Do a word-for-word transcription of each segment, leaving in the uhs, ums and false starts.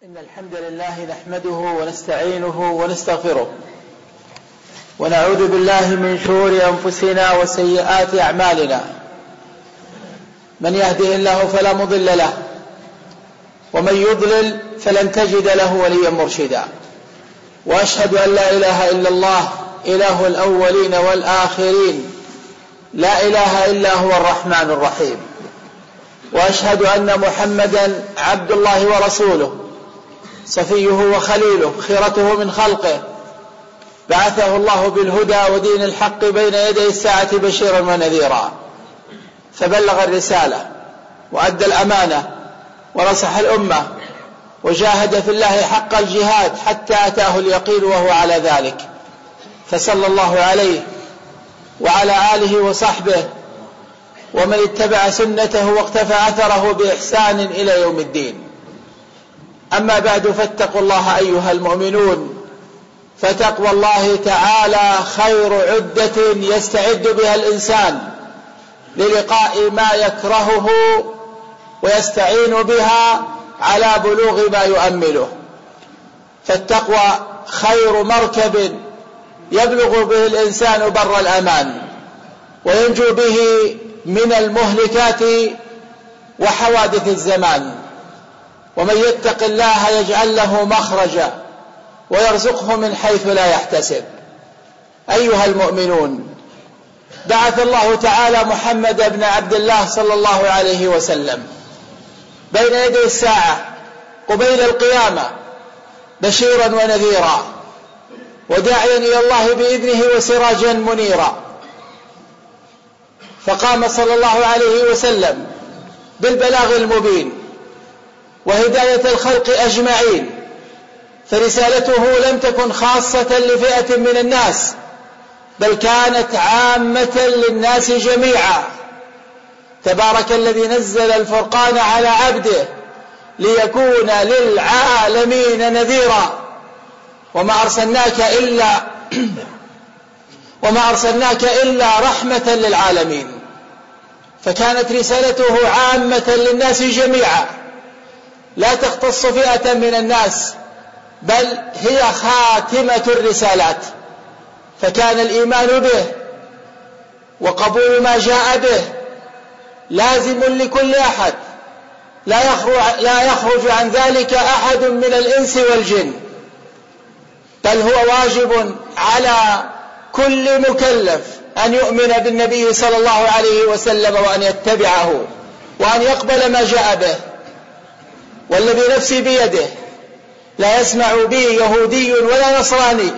إن الحمد لله نحمده ونستعينه ونستغفره ونعوذ بالله من شرور أنفسنا وسيئات أعمالنا. من يهده الله فلا مضل له ومن يضلل فلن تجد له وليا مرشدا. وأشهد أن لا إله إلا الله إله الأولين والآخرين لا إله إلا هو الرحمن الرحيم. وأشهد أن محمدا عبد الله ورسوله صفيه وخليله خيرته من خلقه بعثه الله بالهدى ودين الحق بين يدي الساعة بشيرا ونذيرا، فبلغ الرسالة وأدى الأمانة ونصح الأمة وجاهد في الله حق الجهاد حتى أتاه اليقين وهو على ذلك، فصلى الله عليه وعلى آله وصحبه ومن اتبع سنته واقتفى أثره بإحسان إلى يوم الدين. أما بعد، فاتقوا الله أيها المؤمنون، فتقوى الله تعالى خير عدة يستعد بها الإنسان للقاء ما يكرهه ويستعين بها على بلوغ ما يؤمله. فالتقوى خير مركب يبلغ به الإنسان بر الأمان وينجو به من المهلكات وحوادث الزمان. ومن يتق الله يجعل له مخرجا ويرزقه من حيث لا يحتسب. أيها المؤمنون، بعث الله تعالى محمد بن عبد الله صلى الله عليه وسلم بين يدي الساعة قبيل القيامة بشيرا ونذيرا وداعيا إلى الله بإذنه وسراجا منيرا. فقام صلى الله عليه وسلم بالبلاغ المبين وهداية الخلق أجمعين، فرسالته لم تكن خاصة لفئة من الناس بل كانت عامة للناس جميعا. تبارك الذي نزل الفرقان على عبده ليكون للعالمين نذيرا وما أرسلناك إلا وما أرسلناك إلا رحمة للعالمين. فكانت رسالته عامة للناس جميعا لا تختص فئة من الناس، بل هي خاتمة الرسالات. فكان الإيمان به وقبول ما جاء به لازم لكل أحد، لا يخرج, لا يخرج عن ذلك أحد من الإنس والجن، بل هو واجب على كل مكلف أن يؤمن بالنبي صلى الله عليه وسلم وأن يتبعه وأن يقبل ما جاء به. والذي نفسي بيده لا يسمع بي يهودي ولا نصراني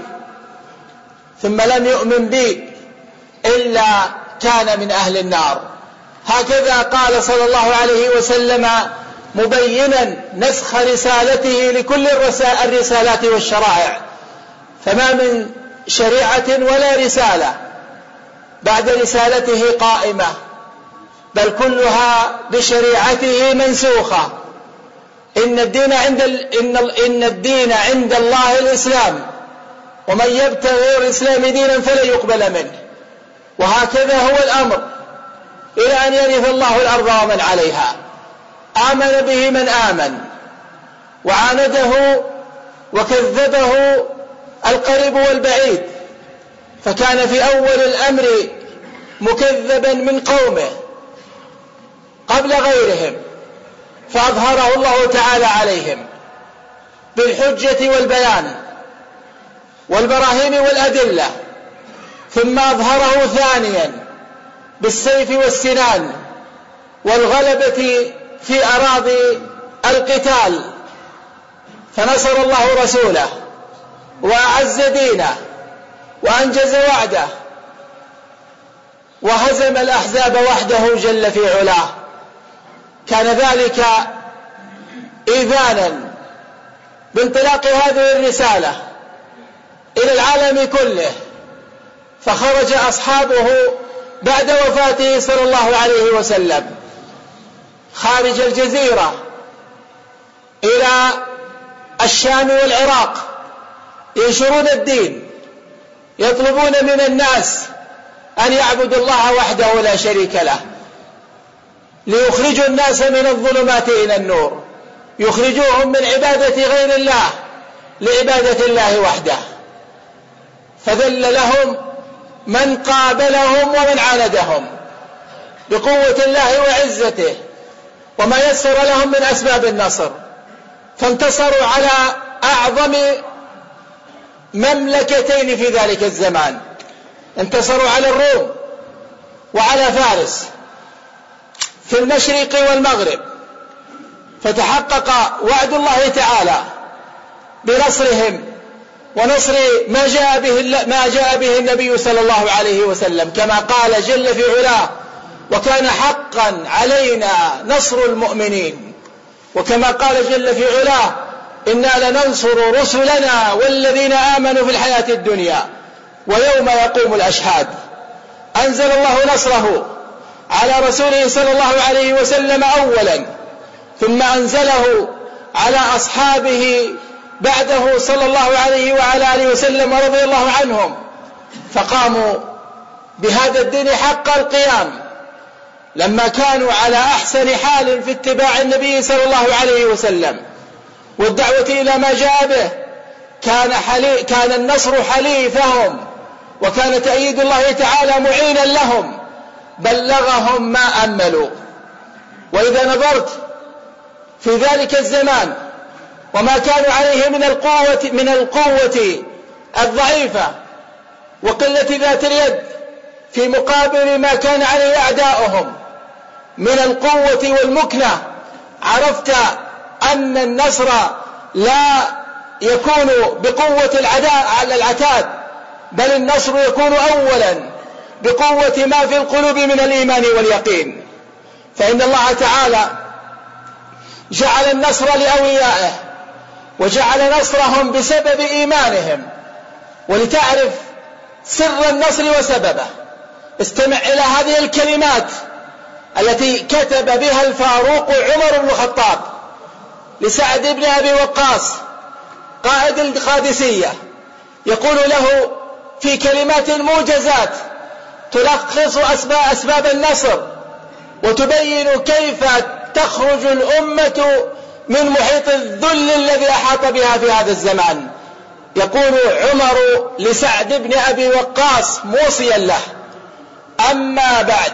ثم لم يؤمن بي إلا كان من أهل النار. هكذا قال صلى الله عليه وسلم مبينا نسخ رسالته لكل الرسالات والشرائع، فما من شريعة ولا رسالة بعد رسالته قائمة، بل كلها بشريعته منسوخة. إن الدين عند ال... إن... ال... إن الدين عند الله الإسلام، ومن يبتغي غير الإسلام دينا فلن يقبل منه. وهكذا هو الأمر إلى أن يرث الله الأرض ومن عليها. آمن به من آمن وعانده وكذبه القريب والبعيد، فكان في أول الأمر مكذبا من قومه قبل غيرهم، فأظهره الله تعالى عليهم بالحجة والبيان والبراهين والأدلة، ثم أظهره ثانيا بالسيف والسنان والغلبة في أراضي القتال، فنصر الله رسوله وأعز دينه وأنجز وعده وهزم الأحزاب وحده جل في علاه. كان ذلك إذانا بانطلاق هذه الرسالة إلى العالم كله، فخرج أصحابه بعد وفاته صلى الله عليه وسلم خارج الجزيرة إلى الشام والعراق ينشرون الدين، يطلبون من الناس أن يعبدوا الله وحده لا شريك له، ليخرجوا الناس من الظلمات إلى النور. يخرجوهم من عبادة غير الله لعبادة الله وحده، فذل لهم من قابلهم ومن عاندهم بقوة الله وعزته وما يسر لهم من أسباب النصر، فانتصروا على أعظم مملكتين في ذلك الزمان، انتصروا على الروم وعلى فارس في المشرق والمغرب، فتحقق وعد الله تعالى بنصرهم ونصر ما جاء به ما جاء به النبي صلى الله عليه وسلم، كما قال جل في علاه: وكان حقا علينا نصر المؤمنين. وكما قال جل في علاه: إنا لننصر رسلنا والذين آمنوا في الحياة الدنيا ويوم يقوم الأشهاد. أنزل الله نصره على رسوله صلى الله عليه وسلم أولا، ثم أنزله على أصحابه بعده صلى الله عليه وعلى آله وسلم ورضي الله عنهم، فقاموا بهذا الدين حق القيام لما كانوا على أحسن حال في اتباع النبي صلى الله عليه وسلم والدعوة إلى ما جاء به. كان, حلي كان النصر حليفهم، وكان تأييد الله تعالى معينا لهم، بلغهم ما أملوا. وإذا نظرت في ذلك الزمان وما كانوا عليه من القوة, من القوة الضعيفة وقلة ذات اليد في مقابل ما كان عليه أعداؤهم من القوة والمكنة، عرفت أن النصر لا يكون بقوة العداء على العتاد، بل النصر يكون أولا بقوة ما في القلوب من الإيمان واليقين. فإن الله تعالى جعل النصر لأوليائه وجعل نصرهم بسبب إيمانهم. ولتعرف سر النصر وسببه استمع إلى هذه الكلمات التي كتب بها الفاروق عمر بن الخطاب لسعد بن أبي وقاص قائد القادسية، يقول له في كلمات موجزات تلخص أسباب, أسباب النصر وتبين كيف تخرج الأمة من محيط الذل الذي أحاط بها في هذا الزمان. يقول عمر لسعد بن أبي وقاص موصيا له: أما بعد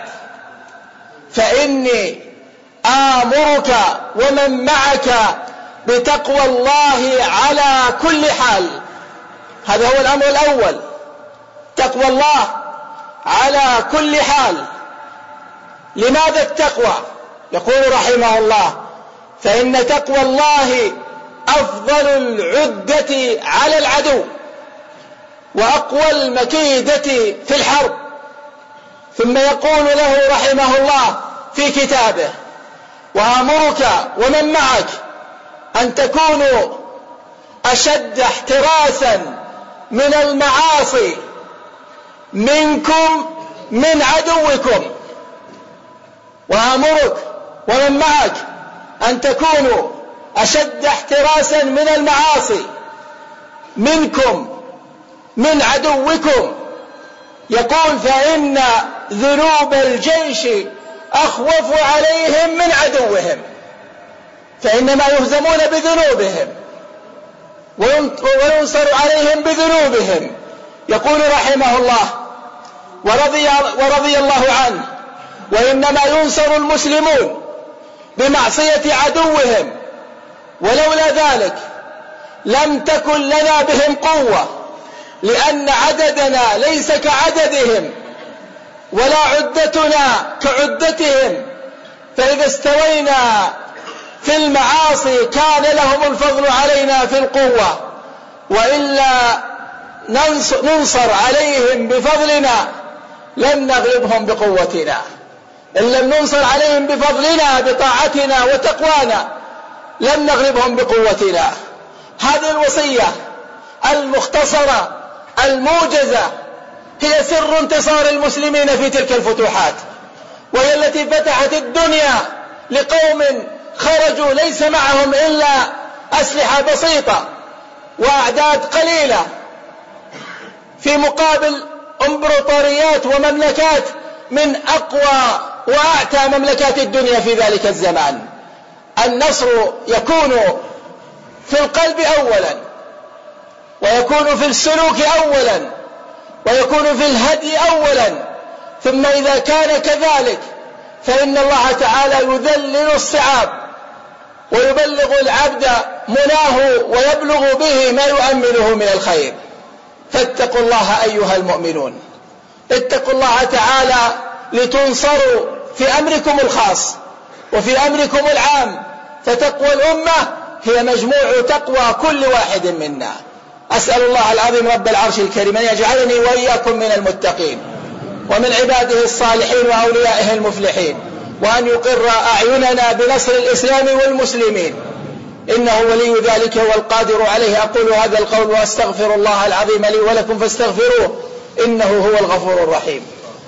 فإني آمرك ومن معك بتقوى الله على كل حال. هذا هو الأمر الأول، تقوى الله على كل حال. لماذا التقوى؟ يقول رحمه الله: فإن تقوى الله أفضل العدة على العدو وأقوى المكيدة في الحرب. ثم يقول له رحمه الله في كتابه: وآمرك ومن معك أن تكونوا أشد احتراسا من المعاصي منكم من عدوكم. وآمرك ومن معك أن تكونوا أشد احتراسا من المعاصي منكم من عدوكم. يقول: فإن ذنوب الجيش أخوف عليهم من عدوهم، فإنما يهزمون بذنوبهم وينصر عليهم بذنوبهم. يقول رحمه الله ورضي, ورضي الله عنه: وإنما ينصر المسلمون بمعصية عدوهم، ولولا ذلك لم تكن لنا بهم قوة، لأن عددنا ليس كعددهم ولا عدتنا كعدتهم، فإذا استوينا في المعاصي كان لهم الفضل علينا في القوة، وإلا ننصر عليهم بفضلنا لن نغلبهم بقوتنا. إن لم ننصر عليهم بفضلنا بطاعتنا وتقوانا لن نغلبهم بقوتنا. هذه الوصية المختصرة الموجزة هي سر انتصار المسلمين في تلك الفتوحات، وهي التي فتحت الدنيا لقوم خرجوا ليس معهم إلا أسلحة بسيطة وأعداد قليلة في مقابل امبراطوريات ومملكات من أقوى وأعتى مملكات الدنيا في ذلك الزمان. النصر يكون في القلب أولا، ويكون في السلوك أولا، ويكون في الهدي أولا، ثم إذا كان كذلك فإن الله تعالى يذلل الصعاب ويبلغ العبد مناه ويبلغ به ما يؤمله من الخير. فاتقوا الله أيها المؤمنون، اتقوا الله تعالى لتنصروا في أمركم الخاص وفي أمركم العام، فتقوى الأمة هي مجموع تقوى كل واحد منا. أسأل الله العظيم رب العرش الكريم أن يجعلني وإياكم من المتقين ومن عباده الصالحين وأوليائه المفلحين، وأن يقر أعيننا بنصر الإسلام والمسلمين، إنه ولي ذلك والقادر عليه. أقول هذا القول وأستغفر الله العظيم لي ولكم فاستغفروه إنه هو الغفور الرحيم.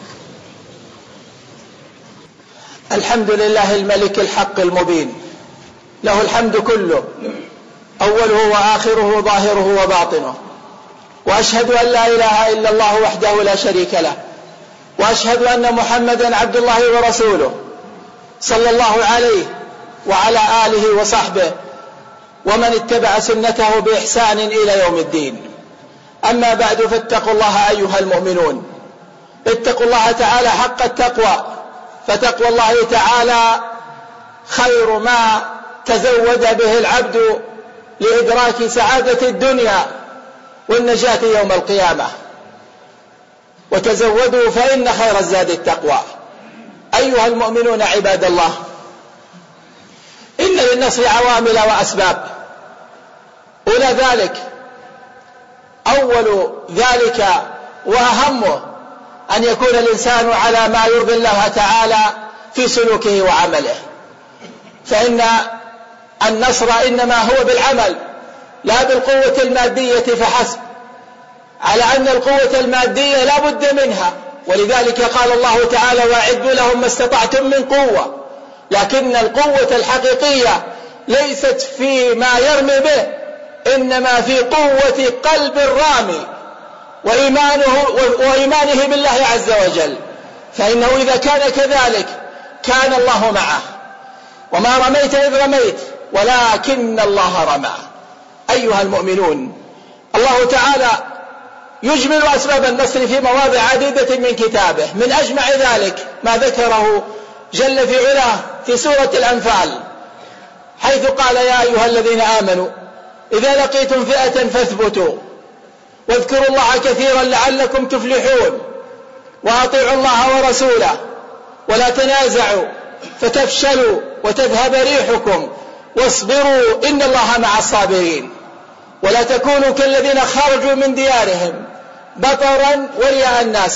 الحمد لله الملك الحق المبين، له الحمد كله، أوله وآخره ظاهره وباطنه، وأشهد أن لا إله إلا الله وحده لا شريك له، وأشهد أن محمدا عبد الله ورسوله صلى الله عليه وعلى آله وصحبه ومن اتبع سنته بإحسان إلى يوم الدين. أما بعد، فاتقوا الله أيها المؤمنون، اتقوا الله تعالى حق التقوى، فتقوى الله تعالى خير ما تزود به العبد لإدراك سعادة الدنيا والنجاة يوم القيامة. وتزودوا فإن خير الزاد التقوى. أيها المؤمنون عباد الله، إن للنصر عوامل وأسباب، أولى ذلك أول ذلك وأهمه أن يكون الإنسان على ما يرضي الله تعالى في سلوكه وعمله، فإن النصر إنما هو بالعمل لا بالقوة المادية فحسب، على أن القوة المادية لا بد منها، ولذلك قال الله تعالى: وأعدوا لهم ما استطعتم من قوة. لكن القوة الحقيقية ليست في ما يرمي به، إنما في قوة قلب الرامي وإيمانه, وإيمانه بالله عز وجل، فإنه إذا كان كذلك كان الله معه. وما رميت إذ رميت ولكن الله رمى. أيها المؤمنون، الله تعالى يجمل أسباب النصر في مواضع عديدة من كتابه، من أجمع ذلك ما ذكره جل في علاه في سورة الأنفال، حيث قال: يا أيها الذين آمنوا إذا لقيتم فئة فاثبتوا واذكروا الله كثيرا لعلكم تفلحون، وأطيعوا الله ورسوله ولا تنازعوا فتفشلوا وتذهب ريحكم واصبروا إن الله مع الصابرين، ولا تكونوا كالذين خرجوا من ديارهم بطرا ورياء الناس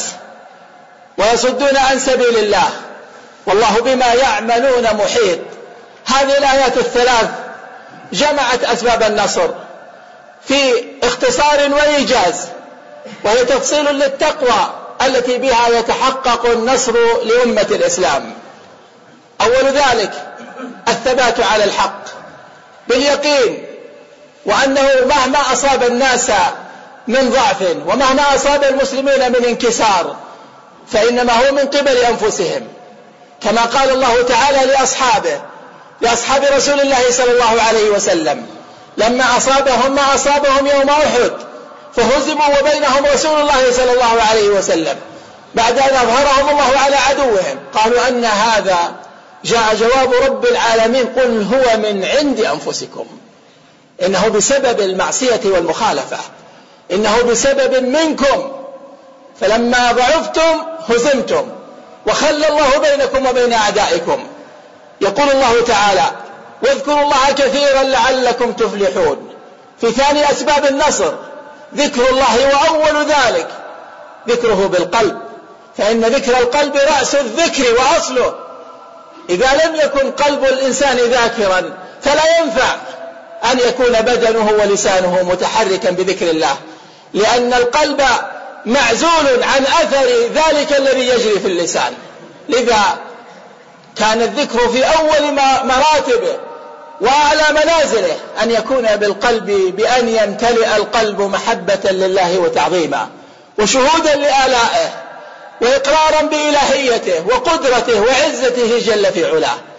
ويصدون عن سبيل الله والله بما يعملون محيط. هذه الآيات الثلاث جمعت أسباب النصر في اختصار وإيجاز، وهي تفصيل للتقوى التي بها يتحقق النصر لأمة الإسلام. أول ذلك الثبات على الحق باليقين، وأنه مهما أصاب الناس من ضعف ومهما أصاب المسلمين من انكسار فإنما هو من قبل أنفسهم، كما قال الله تعالى لأصحابه لأصحاب رسول الله صلى الله عليه وسلم لما أصابهم ما أصابهم يوم أحد فهزموا وبينهم رسول الله صلى الله عليه وسلم بعد أن أظهرهم الله على عدوهم، قالوا أن هذا؟ جاء جواب رب العالمين: قل هو من عند أنفسكم، إنه بسبب المعصية والمخالفة، إنه بسبب منكم، فلما ضعفتم هزمتم وخلى الله بينكم وبين أعدائكم. يقول الله تعالى: واذكروا الله كثيرا لعلكم تفلحون. في ثاني أسباب النصر ذكر الله، وأول ذلك ذكره بالقلب، فإن ذكر القلب رأس الذكر وأصله. إذا لم يكن قلب الإنسان ذاكرا فلا ينفع أن يكون بدنه ولسانه متحركا بذكر الله، لأن القلب معزول عن أثر ذلك الذي يجري في اللسان. لذا كان الذكر في أول مراتبه وأعلى منازله أن يكون بالقلب، بأن يمتلئ القلب محبة لله وتعظيما وشهودا لآلائه وإقرارا بإلهيته وقدرته وعزته جل في علاه.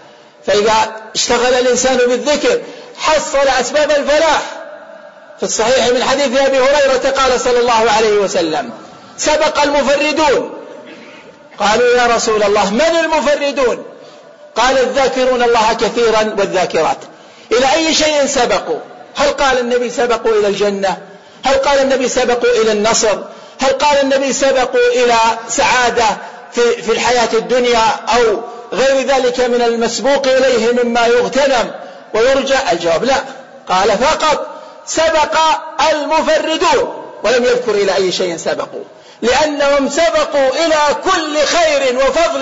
فإذا اشتغل الإنسان بالذكر حصل أسباب الفلاح. في الصحيح من حديث أبي هريرة قال صلى الله عليه وسلم: سبق المفردون. قالوا: يا رسول الله من المفردون؟ قال: الذاكرون الله كثيرا والذاكرات. إلى أي شيء سبقوا؟ هل قال النبي سبقوا إلى الجنة؟ هل قال النبي سبقوا إلى النصر؟ هل قال النبي سبقوا إلى سعادة في, في الحياة الدنيا أو غير ذلك من المسبوق إليه مما يغتنم ويرجى؟ الجواب لا، قال فقط سبق المفردون، ولم يذكر إلى أي شيء سبقوا، لأنهم سبقوا إلى كل خير وفضل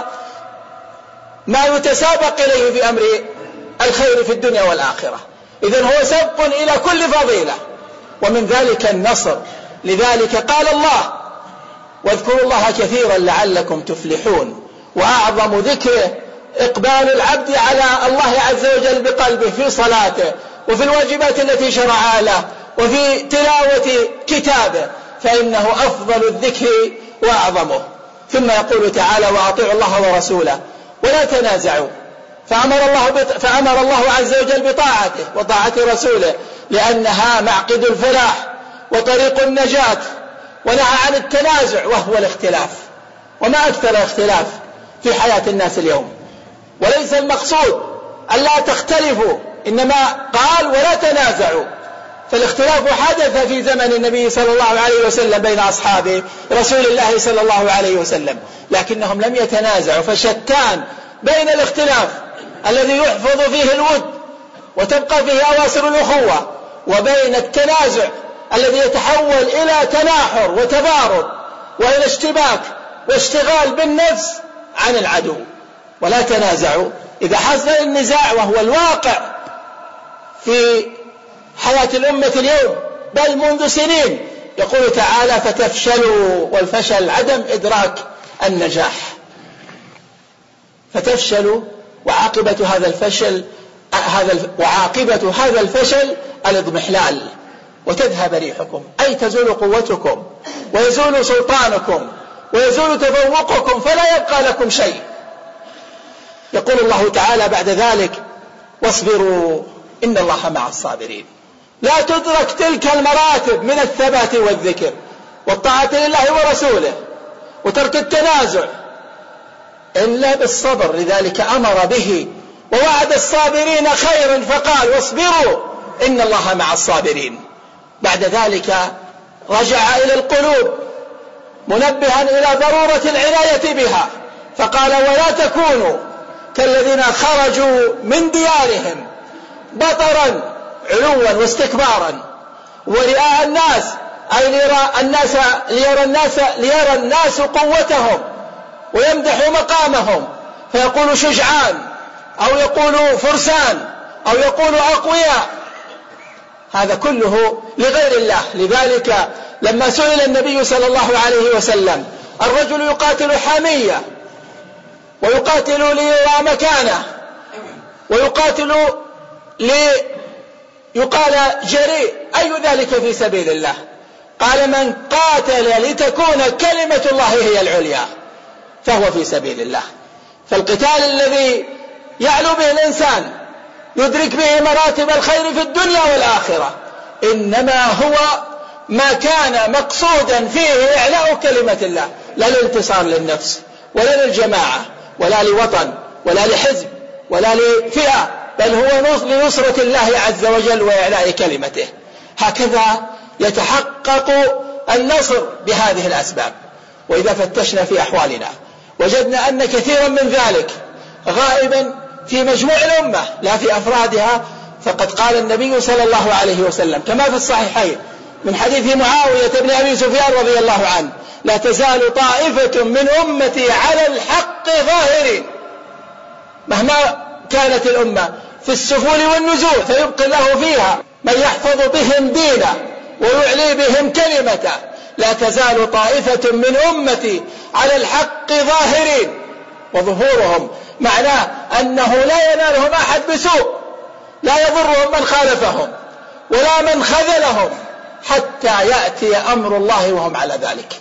وما يتسابق إليه في أمر الخير في الدنيا والآخرة. إذن هو سبق إلى كل فضيلة، ومن ذلك النصر. لذلك قال الله: واذكروا الله كثيرا لعلكم تفلحون. وأعظم ذكره إقبال العبد على الله عز وجل بقلبه في صلاته وفي الواجبات التي شرعها له وفي تلاوة كتابه، فإنه أفضل الذكر وأعظمه. ثم يقول تعالى: وأطيعوا الله ورسوله ولا تنازعوا. فأمر الله, بط... فأمر الله عز وجل بطاعته وطاعة رسوله، لأنها معقد الفلاح وطريق النجاة، ونهى عن التنازع وهو الاختلاف. وما أكثر الاختلاف في حياة الناس اليوم. وليس المقصود ألا تختلفوا، إنما قال: ولا تنازعوا. فالاختلاف حدث في زمن النبي صلى الله عليه وسلم بين أصحاب رسول الله صلى الله عليه وسلم، لكنهم لم يتنازعوا. فشتان بين الاختلاف الذي يحفظ فيه الود وتبقى فيه أواصر الأخوة، وبين التنازع الذي يتحول إلى تناحر وتبارد وإلى اشتباك واشتغال بالنفس عن العدو. ولا تنازعوا. إذا حصل النزاع وهو الواقع في حياة الأمة اليوم بل منذ سنين، يقول تعالى: فتفشلوا. والفشل عدم إدراك النجاح. فتفشلوا، وعاقبة هذا الفشل هذا وعاقبة هذا الفشل الاضمحلال، وتذهب ريحكم، أي تزول قوتكم ويزول سلطانكم ويزول تفوقكم، فلا يبقى لكم شيء. يقول الله تعالى بعد ذلك: واصبروا إن الله مع الصابرين. لا تدرك تلك المراتب من الثبات والذكر والطاعة لله ورسوله وترك التنازع إلا بالصبر. لذلك أمر به ووعد الصابرين خيرا فقال: واصبروا إن الله مع الصابرين. بعد ذلك رجع إلى القلوب منبها إلى ضرورة العناية بها، فقال: ولا تكونوا كالذين خرجوا من ديارهم بطرا علوا واستكبارا ورئاء الناس، أي ليرى الناس ليرى الناس ليرى الناس قوتهم ويمدحوا مقامهم، فيقول شجعان أو يقول فرسان أو يقول أقوياء. هذا كله لغير الله. لذلك لما سئل النبي صلى الله عليه وسلم: الرجل يقاتل حمية ويقاتل ليرى مكانه ويقاتل ليقال جريء، أي ذلك في سبيل الله؟ قال: من قاتل لتكون كلمة الله هي العليا فهو في سبيل الله. فالقتال الذي يعلو به الإنسان يدرك به مراتب الخير في الدنيا والآخرة إنما هو ما كان مقصودا فيه إعلاء كلمة الله، لا للانتصار للنفس ولا للجماعة ولا لوطن ولا لحزب ولا لفئة، بل هو لنصرة الله عز وجل وإعلاء كلمته. هكذا يتحقق النصر بهذه الأسباب. وإذا فتشنا في أحوالنا وجدنا أن كثيرا من ذلك غائبا في مجموع الأمة لا في أفرادها، فقد قال النبي صلى الله عليه وسلم كما في الصحيحين من حديث معاوية بن أبي سفيان رضي الله عنه: لا تزال طائفة من أمتي على الحق ظاهرين. مهما كانت الأمة في السفول والنزول فيبقي الله فيها من يحفظ بهم دينه ويعلي بهم كلمته. لا تزال طائفة من أمتي على الحق ظاهرين. وظهورهم معناه أنه لا ينالهم أحد بسوء، لا يضرهم من خالفهم ولا من خذلهم حتى يأتي أمر الله وهم على ذلك.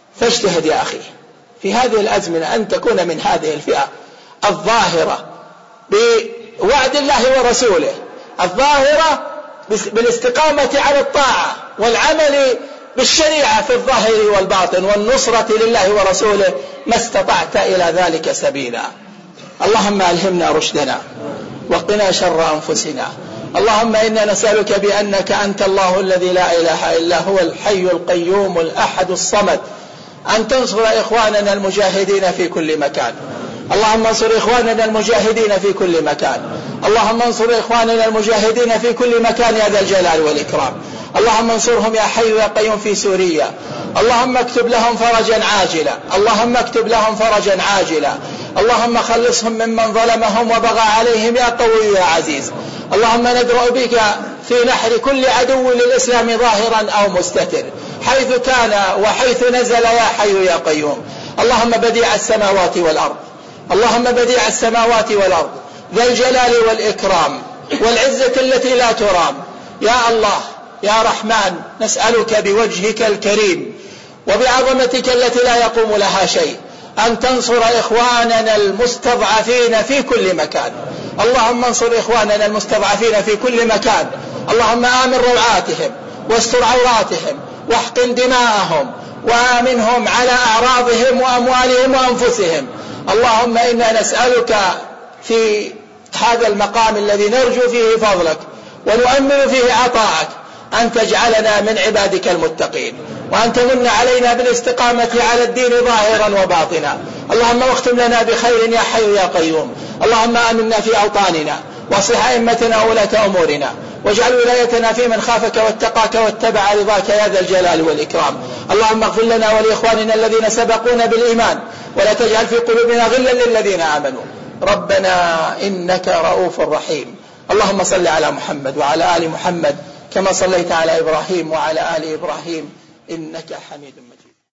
فاجتهد يا أخي في هذه الأزمنة أن تكون من هذه الفئة الظاهرة بوعد الله ورسوله، الظاهرة بالاستقامة على الطاعة والعمل بالشريعة في الظاهر والباطن والنصرة لله ورسوله ما استطعت إلى ذلك سبيلا. اللهم ألهمنا رشدنا وقنا شر أنفسنا. اللهم إنا نسألك بأنك أنت الله الذي لا إله إلا هو الحي القيوم الأحد الصمد أن تنصر إخواننا المجاهدين في كل مكان. اللهم انصر إخواننا المجاهدين في كل مكان. اللهم انصر إخواننا المجاهدين في كل مكان يا ذا الجلال والإكرام. اللهم انصرهم يا حي يا قيوم في سوريا. اللهم اكتب لهم فرجا عاجلا. اللهم اكتب لهم فرجا عاجلا. اللهم خلصهم ممن ظلمهم وبغى عليهم يا قوي يا عزيز. اللهم ندرأ بك في نحر كل عدو للإسلام ظاهرا أو مستتر حيث كان وحيث نزل يا حي يا قيوم. اللهم بديع السماوات والأرض. اللهم بديع السماوات والأرض ذا الجلال والإكرام والعزة التي لا ترام. يا الله يا رحمن نسألك بوجهك الكريم وبعظمتك التي لا يقوم لها شيء أن تنصر إخواننا المستضعفين في كل مكان. اللهم انصر إخواننا المستضعفين في كل مكان. اللهم آمن روعاتهم واستر عوراتهم واحقن دماءهم وآمنهم على أعراضهم وأموالهم وأنفسهم. اللهم إنا نسألك في هذا المقام الذي نرجو فيه فضلك ونؤمل فيه عطاءك أن تجعلنا من عبادك المتقين وأن تمن علينا بالاستقامة على الدين ظاهرا وباطنا. اللهم واختم لنا بخير يا حي يا قيوم. اللهم آمنا في أوطاننا واصلح أئمتنا وولاة أمورنا واجعل ولايتنا في من خافك واتقاك واتبع رضاك يا ذا الجلال والإكرام. اللهم اغفر لنا ولإخواننا الذين سبقونا بالإيمان ولا تجعل في قلوبنا غلا للذين آمنوا. ربنا إنك رؤوف رحيم. اللهم صل على محمد وعلى آل محمد كما صليت على إبراهيم وعلى آل إبراهيم إنك حميد مجيد.